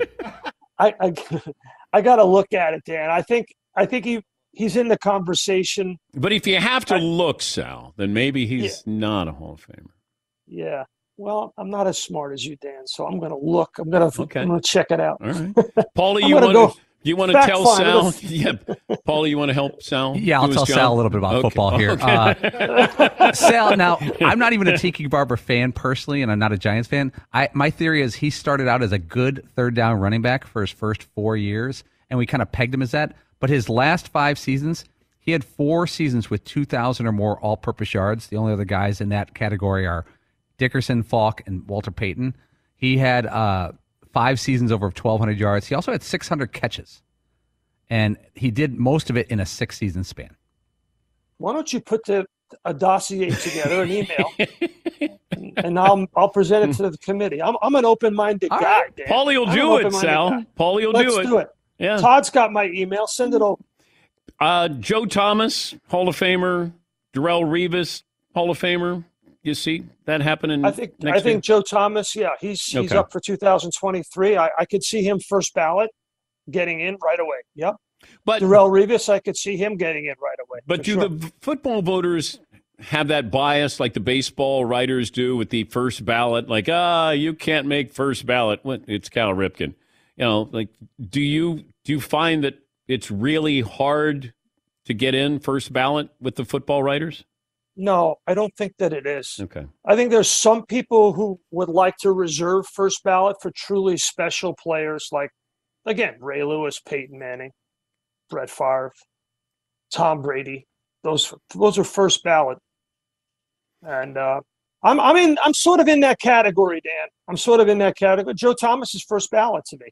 got to look at it, Dan. I think he's in the conversation. But if you have to look, Sal, then maybe he's not a Hall of Famer. Yeah. Well, I'm not as smart as you, Dan, so I'm going to look. I'm going to check it out. All right. Paulie, you want to tell Sal? Yeah. Paulie, you want to help Sal? Yeah, I'll tell Sal a little bit about football here. Okay. Sal, now, I'm not even a Tiki Barber fan personally, and I'm not a Giants fan. My theory is he started out as a good third down running back for his first 4 years, and we kind of pegged him as that. But his last 5 seasons, he had 4 seasons with 2,000 or more all-purpose yards. The only other guys in that category are Dickerson, Falk, and Walter Payton. He had 5 seasons over 1,200 yards. He also had 600 catches, and he did most of it in a 6-season span. Why don't you put a dossier together, an email, and I'll present it to the committee. I'm an open-minded guy, right. Dan. Paulie will do it, Sal. Paulie will do it. Let's do it. Yeah. Todd's got my email. Send it over. Joe Thomas, Hall of Famer. Darrelle Revis, Hall of Famer. You see that happening? I think Joe Thomas. Yeah, he's up for 2023. I could see him first ballot getting in right away. Yep. But Darrelle Revis, I could see him getting in right away. But do the football voters have that bias like the baseball writers do with the first ballot? Like, you can't make first ballot. It's Cal Ripken. Like, do you find that it's really hard to get in first ballot with the football writers? No, I don't think that it is. Okay. I think there's some people who would like to reserve first ballot for truly special players like, again, Ray Lewis, Peyton Manning, Brett Favre, Tom Brady. Those are first ballot. And I'm sort of in that category, Dan. I'm sort of in that category. Joe Thomas is first ballot to me.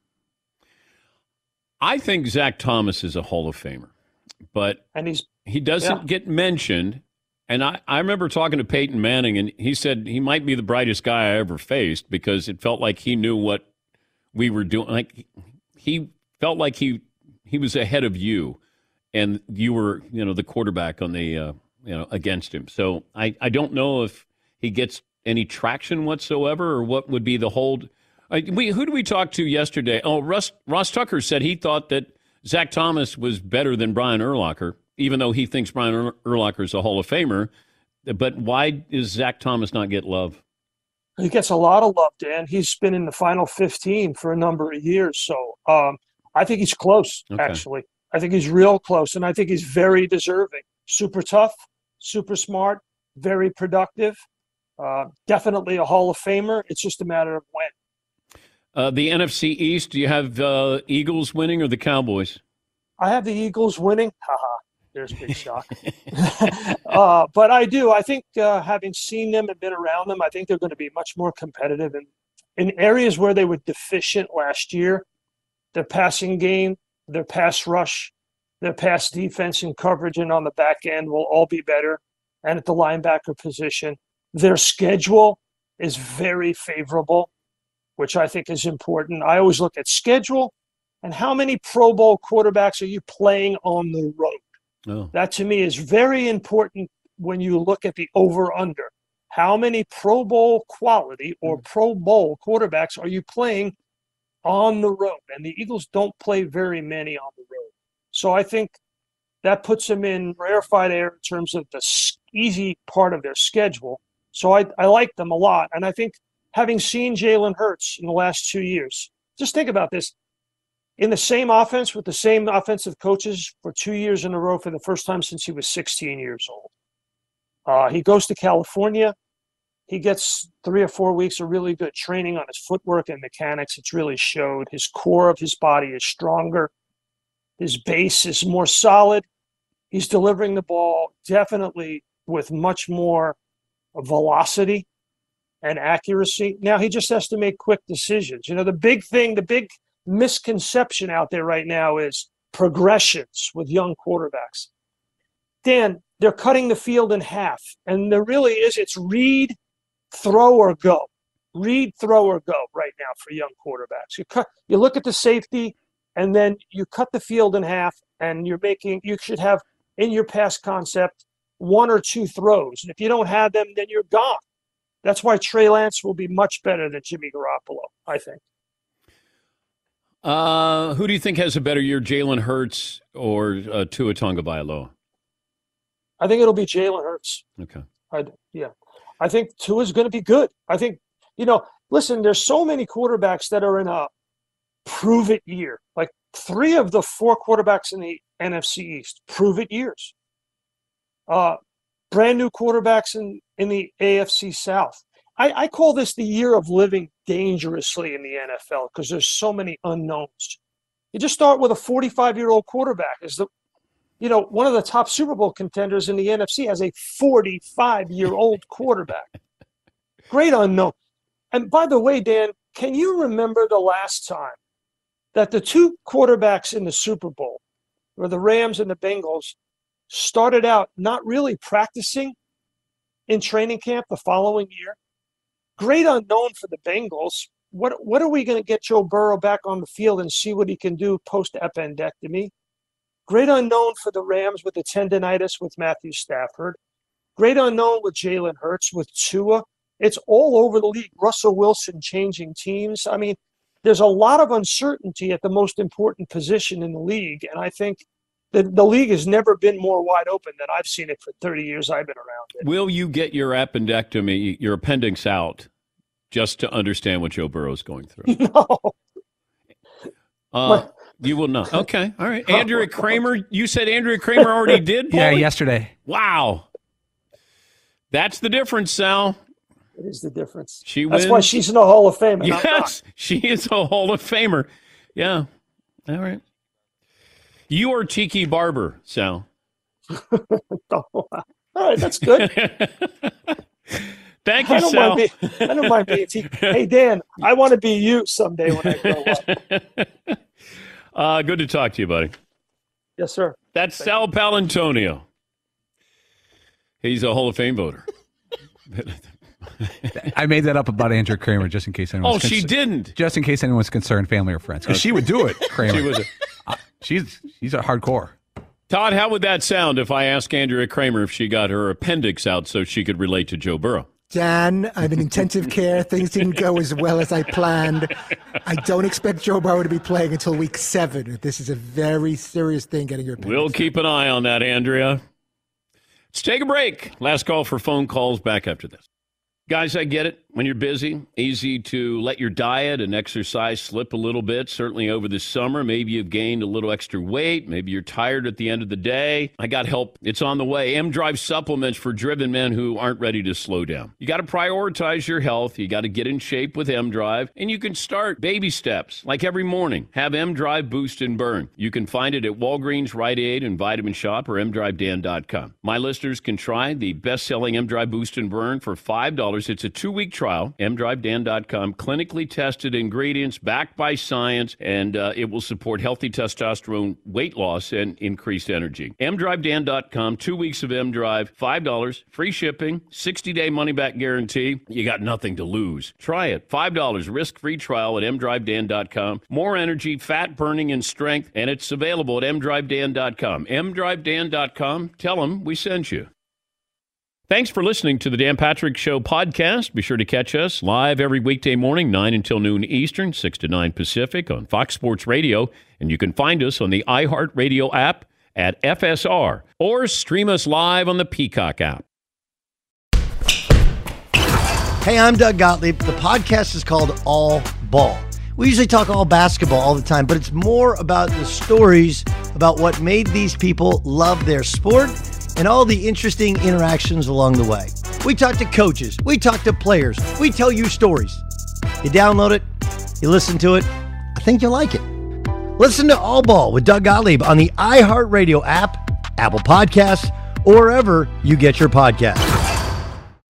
I think Zach Thomas is a Hall of Famer, but he doesn't get mentioned. And I remember talking to Peyton Manning, and he said he might be the brightest guy I ever faced because it felt like he knew what we were doing. Like he felt like he was ahead of you, and you were the quarterback on the against him. So I don't know if he gets any traction whatsoever, or what would be the hold. Who did we talk to yesterday? Oh, Ross Tucker said he thought that Zach Thomas was better than Brian Urlacher, even though he thinks Brian Urlacher is a Hall of Famer. But why does Zach Thomas not get love? He gets a lot of love, Dan. He's been in the final 15 for a number of years. So I think he's close, actually. I think he's real close, and I think he's very deserving. Super tough, super smart, very productive. Definitely a Hall of Famer. It's just a matter of when. The NFC East, do you have Eagles winning or the Cowboys? I have the Eagles winning. Haha, there's a big shock. But I do. I think having seen them and been around them, I think they're going to be much more competitive. And in areas where they were deficient last year, their passing game, their pass rush, their pass defense and coverage and on the back end will all be better. And at the linebacker position, their schedule is very favorable, which I think is important. I always look at schedule and how many Pro Bowl quarterbacks are you playing on the road? Oh. That to me is very important when you look at the over-under. How many Pro Bowl quality or Pro Bowl quarterbacks are you playing on the road? And the Eagles don't play very many on the road. So I think that puts them in rarefied air in terms of the easy part of their schedule. So I like them a lot. And I think having seen Jalen Hurts in the last 2 years, Just think about this. In the same offense with the same offensive coaches for 2 years in a row for the first time since he was 16 years old. He goes to California. He gets 3 or 4 weeks of really good training on his footwork and mechanics. It's really showed. His core of his body is stronger. His base is more solid. He's delivering the ball definitely with much more velocity and accuracy. Now he just has to make quick decisions. You know, the big misconception out there right now is progressions with young quarterbacks. Dan, they're cutting the field in half, and there really is. It's read, throw, or go. Read, throw, or go right now for young quarterbacks. You look at the safety, and then you cut the field in half, and you should have in your pass concept 1 or 2 throws. And if you don't have them, then you're gone. That's why Trey Lance will be much better than Jimmy Garoppolo, I think. Who do you think has a better year, Jalen Hurts or Tua Tagovailoa? I think it'll be Jalen Hurts. Okay. I think Tua's going to be good. I think, listen, there's so many quarterbacks that are in a prove-it year. Like 3 of the 4 quarterbacks in the NFC East, prove-it years. Brand new quarterbacks in the AFC South. I call this the year of living dangerously in the NFL because there's so many unknowns. You just start with a 45-year-old quarterback. One of the top Super Bowl contenders in the NFC has a 45-year-old quarterback. Great unknown. And by the way, Dan, can you remember the last time that the 2 quarterbacks in the Super Bowl, or the Rams and the Bengals, started out not really practicing in training camp the following year? Great unknown for the Bengals. What are we going to get Joe Burrow back on the field and see what he can do post-appendectomy? Great unknown for the Rams with the tendonitis with Matthew Stafford. Great unknown with Jalen Hurts, with Tua. It's all over the league. Russell Wilson changing teams. I mean, there's a lot of uncertainty at the most important position in the league, and I think that the league has never been more wide open than I've seen it for 30 years I've been around it. Will you get your appendectomy, your appendix out, just to understand what Joe Burrow's going through? No. You will not. Okay. All right. Andrea Kramer, you said Andrea Kramer already did, Paulie? Yeah, yesterday. Wow. That's the difference, Sal. It is the difference. She wins. That's why she's in the Hall of Fame. Yes, she is a Hall of Famer. Yeah. All right. You are Tiki Barber, Sal. All right, that's good. Thank you, Sal. I don't mind being Tiki. Hey, Dan, I want to be you someday when I grow up. Good to talk to you, buddy. Yes, sir. That's Sal Paolantonio. He's a Hall of Fame voter. I made that up about Andrea Kramer just in case anyone's she didn't. Just in case anyone's concerned, family or friends. Because she would do it, Kramer. She's a hardcore. Todd, how would that sound if I asked Andrea Kramer if she got her appendix out so she could relate to Joe Burrow? Dan, I'm in intensive care. Things didn't go as well as I planned. I don't expect Joe Burrow to be playing until week 7. This is a very serious thing, getting your appendix We'll keep an eye on that, Andrea. Let's take a break. Last call for phone calls. Back after this. Guys, I get it. When you're busy, easy to let your diet and exercise slip a little bit. Certainly over the summer, maybe you've gained a little extra weight. Maybe you're tired at the end of the day. I got help. It's on the way. M-Drive supplements for driven men who aren't ready to slow down. You got to prioritize your health. You got to get in shape with M-Drive. And you can start baby steps, like every morning. Have M-Drive Boost and Burn. You can find it at Walgreens, Rite Aid, and Vitamin Shop or mdrivedan.com. My listeners can try the best-selling M-Drive Boost and Burn for $5. It's a 2-week trial. mdrivedan.com. Clinically tested ingredients backed by science, and it will support healthy testosterone, weight loss, and increased energy. mdrivedan.com. 2 weeks of M-Drive, $5. Free shipping, 60-day money-back guarantee. You got nothing to lose. Try it. $5 risk-free trial at mdrivedan.com. More energy, fat burning, and strength, and it's available at mdrivedan.com. mdrivedan.com. Tell them we sent you. Thanks for listening to the Dan Patrick Show podcast. Be sure to catch us live every weekday morning, 9 until noon Eastern, 6 to 9 Pacific on Fox Sports Radio. And you can find us on the iHeartRadio app at FSR or stream us live on the Peacock app. Hey, I'm Doug Gottlieb. The podcast is called All Ball. We usually talk all basketball all the time, but it's more about the stories about what made these people love their sport and all the interesting interactions along the way. We talk to coaches, we talk to players, we tell you stories. You download it, you listen to it, I think you'll like it. Listen to All Ball with Doug Gottlieb on the iHeartRadio app, Apple Podcasts, or wherever you get your podcasts.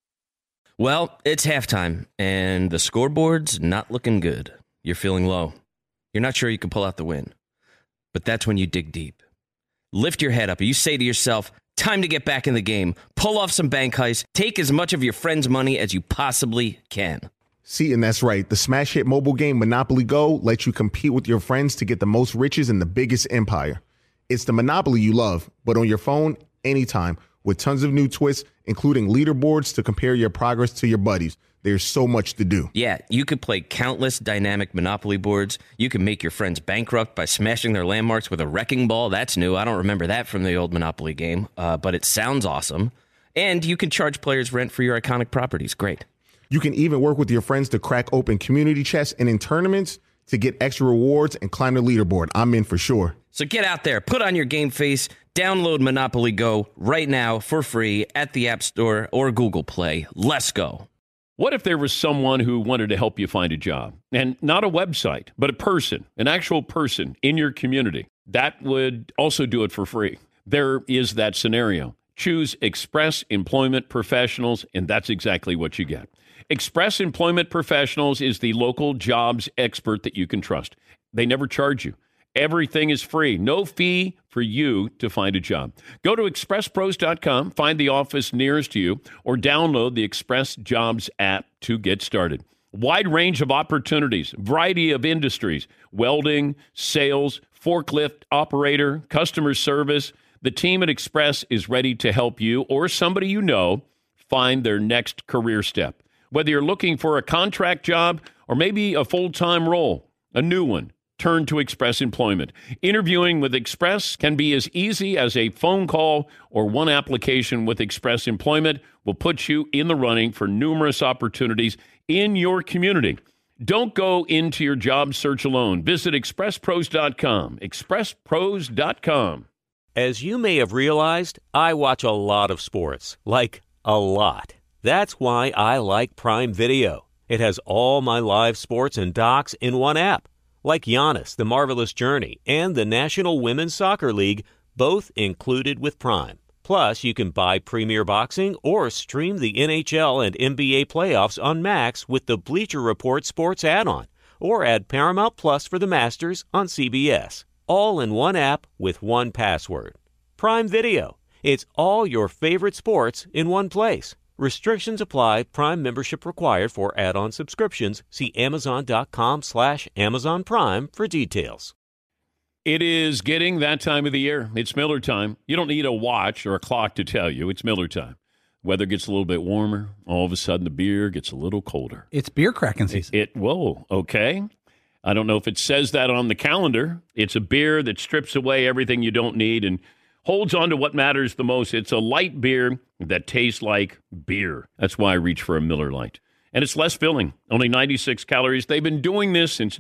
Well, it's halftime, and the scoreboard's not looking good. You're feeling low. You're not sure you can pull out the win. But that's when you dig deep. Lift your head up and you say to yourself, time to get back in the game. Pull off some bank heists. Take as much of your friend's money as you possibly can. See, and that's right. The smash hit mobile game Monopoly Go lets you compete with your friends to get the most riches in the biggest empire. It's the Monopoly you love, but on your phone, anytime, with tons of new twists, including leaderboards to compare your progress to your buddies. There's so much to do. Yeah, you could play countless dynamic Monopoly boards. You can make your friends bankrupt by smashing their landmarks with a wrecking ball. That's new. I don't remember that from the old Monopoly game, but it sounds awesome. And you can charge players rent for your iconic properties. Great. You can even work with your friends to crack open community chests and in tournaments to get extra rewards and climb the leaderboard. I'm in for sure. So get out there, put on your game face, download Monopoly Go right now for free at the App Store or Google Play. Let's go. What if there was someone who wanted to help you find a job? And not a website, but a person, an actual person in your community. That would also do it for free. There is that scenario. Choose Express Employment Professionals, and that's exactly what you get. Express Employment Professionals is the local jobs expert that you can trust. They never charge you. Everything is free. No fee for you to find a job. Go to expresspros.com, find the office nearest you, or download the Express Jobs app to get started. Wide range of opportunities, variety of industries, welding, sales, forklift operator, customer service. The team at Express is ready to help you or somebody you know find their next career step. Whether you're looking for a contract job or maybe a full-time role, a new one, turn to Express Employment. Interviewing with Express can be as easy as a phone call, or one application with Express Employment will put you in the running for numerous opportunities in your community. Don't go into your job search alone. Visit expresspros.com. expresspros.com. As you may have realized, I watch a lot of sports, like a lot. That's why I like Prime Video. It has all my live sports and docs in one app, like Giannis, The Marvelous Journey, and the National Women's Soccer League, both included with Prime. Plus, you can buy Premier Boxing or stream the NHL and NBA playoffs on Max with the Bleacher Report Sports add-on, or add Paramount Plus for the Masters on CBS. All in one app with one password. Prime Video. It's all your favorite sports in one place. Restrictions apply. Prime membership required for add-on subscriptions. See Amazon.com/Amazon Prime for details. It is getting that time of the year. It's Miller time. You don't need a watch or a clock to tell you. It's Miller time. Weather gets a little bit warmer. All of a sudden, the beer gets a little colder. It's beer cracking season. Whoa, okay. I don't know if it says that on the calendar. It's a beer that strips away everything you don't need and holds on to what matters the most. It's a light beer that tastes like beer. That's why I reach for a Miller Lite. And it's less filling, only 96 calories. They've been doing this since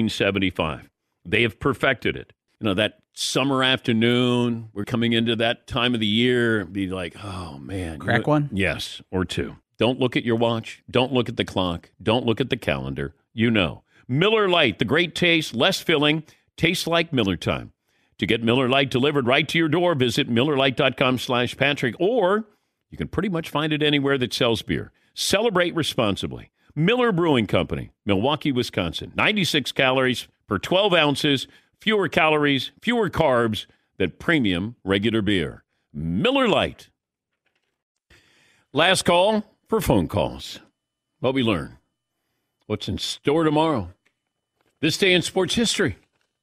1975. They have perfected it. You know, that summer afternoon, we're coming into that time of the year, be like, oh, man. Crack one? Yes, or two. Don't look at your watch. Don't look at the clock. Don't look at the calendar. You know. Miller Lite, the great taste, less filling, tastes like Miller time. To get Miller Lite delivered right to your door, visit MillerLite.com/Patrick, or you can pretty much find it anywhere that sells beer. Celebrate responsibly. Miller Brewing Company, Milwaukee, Wisconsin. 96 calories per 12 ounces, fewer calories, fewer carbs than premium regular beer. Miller Lite. Last call for phone calls. What we learn. What's in store tomorrow? This day in sports history.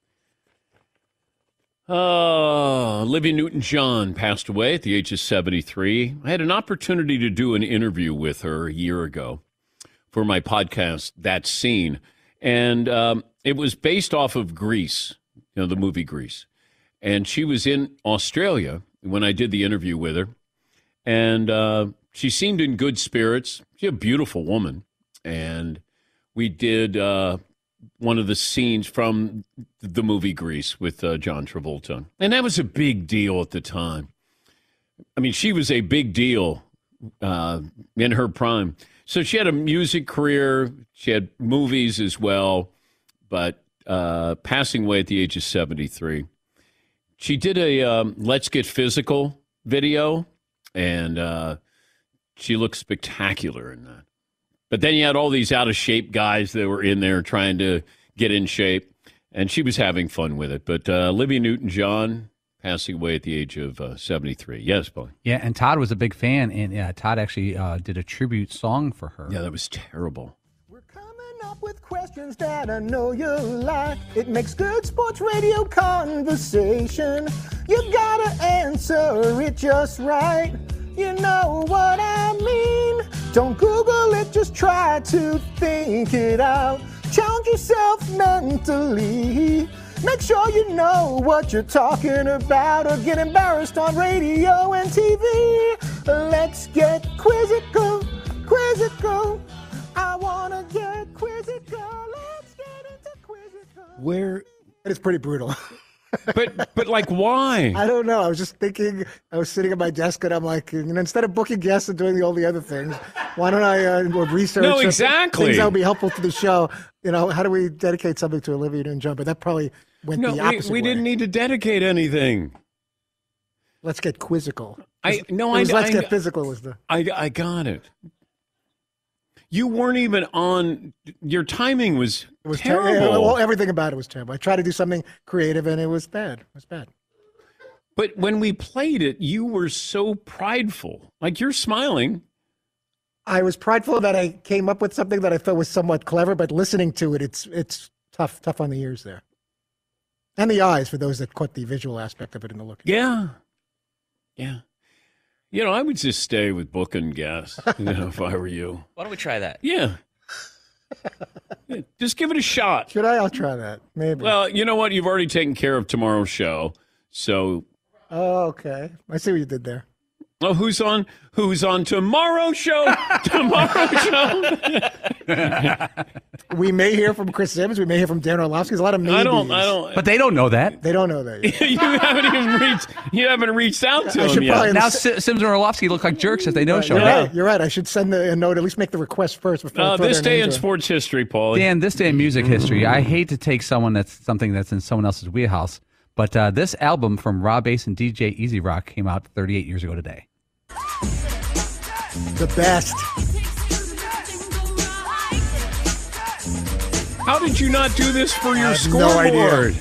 Olivia Newton-John passed away at the age of 73. I had an opportunity to do an interview with her a year ago for my podcast, That Scene. And it was based off of Grease, you know, the movie Grease. And she was in Australia when I did the interview with her. And she seemed in good spirits. She's a beautiful woman. And we did one of the scenes from the movie Grease with John Travolta. And that was a big deal at the time. I mean, she was a big deal in her prime. So she had a music career. She had movies as well, but passing away at the age of 73. She did a Let's Get Physical video, and she looked spectacular in that. But then you had all these out-of-shape guys that were in there trying to get in shape, and she was having fun with it. But Olivia Newton-John passing away at the age of 73. Yes, Paul. Yeah, and Todd was a big fan, and Todd actually did a tribute song for her. Yeah, that was terrible. Up with questions that I know you like. It makes good sports radio conversation. You gotta answer it just right. You know what I mean. Don't Google it, just try to think it out. Challenge yourself mentally. Make sure you know what you're talking about, or get embarrassed on radio and TV. Let's get quizzical, quizzical. I wanna get quizzical. Let's get into quizzical. Where it's pretty brutal. But like, why? I don't know. I was just thinking. I was sitting at my desk and I'm like, instead of booking guests and doing all the other things, why don't I research? No, exactly. Things that would be helpful to the show. How do we dedicate something to Olivia Newton-John? But that probably went the opposite way. We didn't need to dedicate anything. Let's get quizzical. Let's get physical was the. I got it. You weren't even on. Your timing was terrible. Well, everything about it was terrible. I tried to do something creative, and it was bad. It was bad. But when we played it, you were so prideful. Like, you're smiling. I was prideful that I came up with something that I thought was somewhat clever, but listening to it, it's tough on the ears there, and the eyes for those that caught the visual aspect of it in the look. Yeah. I would just stay with booking guests, if I were you. Why don't we try that? Yeah. Just give it a shot. Should I? I'll try that. Maybe. Well, you know what? You've already taken care of tomorrow's show, so. Oh, okay. I see what you did there. Oh, who's on tomorrow's show? Tomorrow's show. We may hear from Chris Sims. We may hear from Dan Orlovsky. There's a lot of maybes. I don't. But they don't know that. They don't know that yet. You haven't reached out to them yet. Now Sims and Orlovsky look like jerks if they don't show up. You're right. I should send a note. At least make the request first before. This day in sports history, Paulie. Dan, this day in music history. I hate to take something that's in someone else's wheelhouse, but this album from Rob Bass and DJ Easy Rock came out 38 years ago today. The best. How did you not do this for your scoreboard? No idea.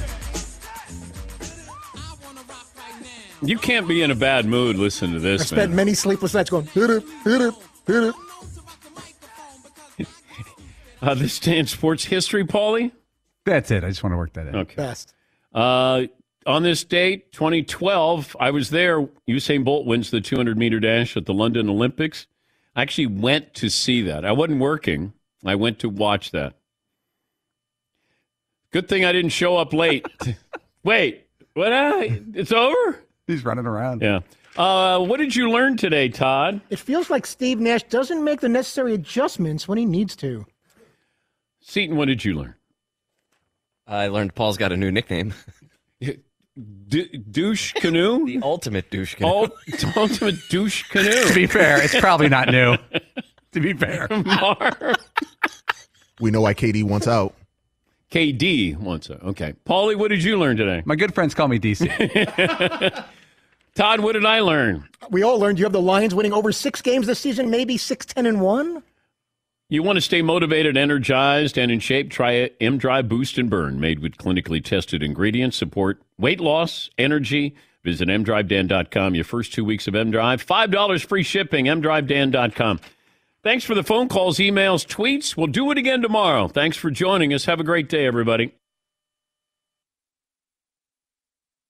You can't be in a bad mood listening to this. I spent many sleepless nights going, hit it. This day in sports history, Paulie? That's it. I just want to work that in. Okay. Best. On this date, 2012, I was there. Usain Bolt wins the 200-meter dash at the London Olympics. I actually went to see that. I wasn't working. I went to watch that. Good thing I didn't show up late. Wait, what? It's over? He's running around. Yeah. What did you learn today, Todd? It feels like Steve Nash doesn't make the necessary adjustments when he needs to. Seton, what did you learn? I learned Paul's got a new nickname. Douche canoe? The ultimate douche canoe. Ultimate douche canoe. To be fair, it's probably not new. To be fair. We know why KD wants out. KD wants out. Okay. Paulie, what did you learn today? My good friends call me DC. Todd, what did I learn? We all learned you have the Lions winning over 6 games this season, maybe 6-10-1. You want to stay motivated, energized, and in shape? Try M-Drive Boost and Burn, made with clinically tested ingredients. Support weight loss, energy. Visit mdrivedan.com. Your first 2 weeks of M-Drive. $5 free shipping, mdrivedan.com. Thanks for the phone calls, emails, tweets. We'll do it again tomorrow. Thanks for joining us. Have a great day, everybody.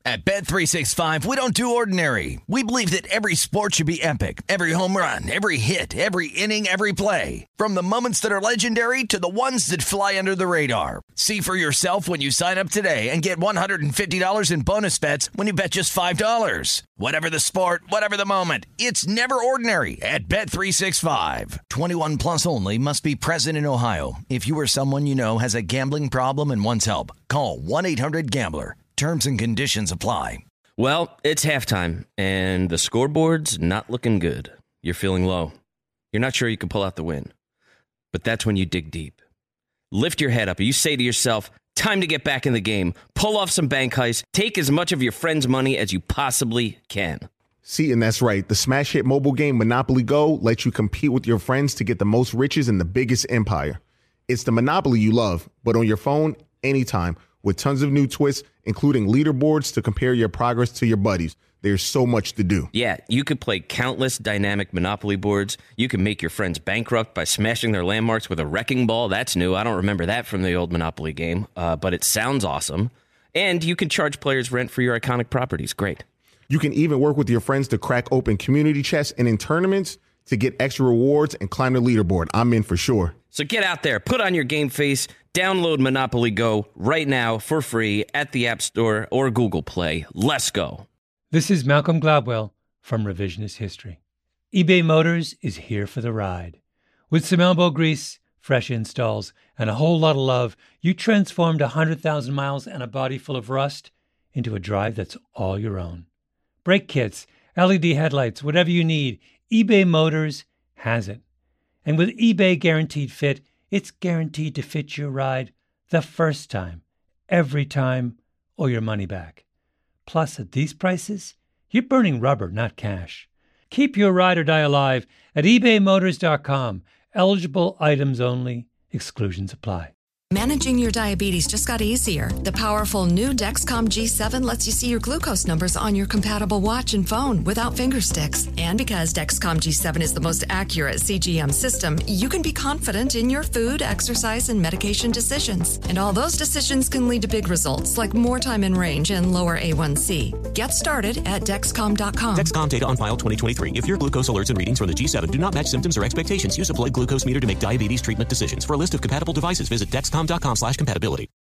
At Bet365, we don't do ordinary. We believe that every sport should be epic. Every home run, every hit, every inning, every play. From the moments that are legendary to the ones that fly under the radar. See for yourself when you sign up today and get $150 in bonus bets when you bet just $5. Whatever the sport, whatever the moment, it's never ordinary at Bet365. 21 plus only. Must be present in Ohio. If you or someone you know has a gambling problem and wants help, call 1-800-GAMBLER. Terms and conditions apply. Well, it's halftime, and the scoreboard's not looking good. You're feeling low. You're not sure you can pull out the win. But that's when you dig deep. Lift your head up and you say to yourself, time to get back in the game. Pull off some bank heists. Take as much of your friend's money as you possibly can. See, and that's right. The smash hit mobile game Monopoly Go lets you compete with your friends to get the most riches in the biggest empire. It's the Monopoly you love, but on your phone, anytime, with tons of new twists, including leaderboards to compare your progress to your buddies. There's so much to do. Yeah, you could play countless dynamic Monopoly boards. You can make your friends bankrupt by smashing their landmarks with a wrecking ball. That's new. I don't remember that from the old Monopoly game, but it sounds awesome. And you can charge players rent for your iconic properties. Great. You can even work with your friends to crack open community chests and in tournaments to get extra rewards and climb the leaderboard. I'm in for sure. So get out there, put on your game face, download Monopoly Go right now for free at the App Store or Google Play. Let's go. This is Malcolm Gladwell from Revisionist History. eBay Motors is here for the ride. With some elbow grease, fresh installs, and a whole lot of love, you transformed 100,000 miles and a body full of rust into a drive that's all your own. Brake kits, LED headlights, whatever you need, eBay Motors has it. And with eBay Guaranteed Fit, it's guaranteed to fit your ride the first time, every time, or your money back. Plus, at these prices, you're burning rubber, not cash. Keep your ride or die alive at ebaymotors.com. Eligible items only. Exclusions apply. Managing your diabetes just got easier. The powerful new Dexcom G7 lets you see your glucose numbers on your compatible watch and phone without finger sticks. And because Dexcom G7 is the most accurate CGM system, you can be confident in your food, exercise, and medication decisions. And all those decisions can lead to big results, like more time in range and lower A1C. Get started at Dexcom.com. Dexcom data on file 2023. If your glucose alerts and readings from the G7 do not match symptoms or expectations, use a blood glucose meter to make diabetes treatment decisions. For a list of compatible devices, visit Dexcom.com/compatibility.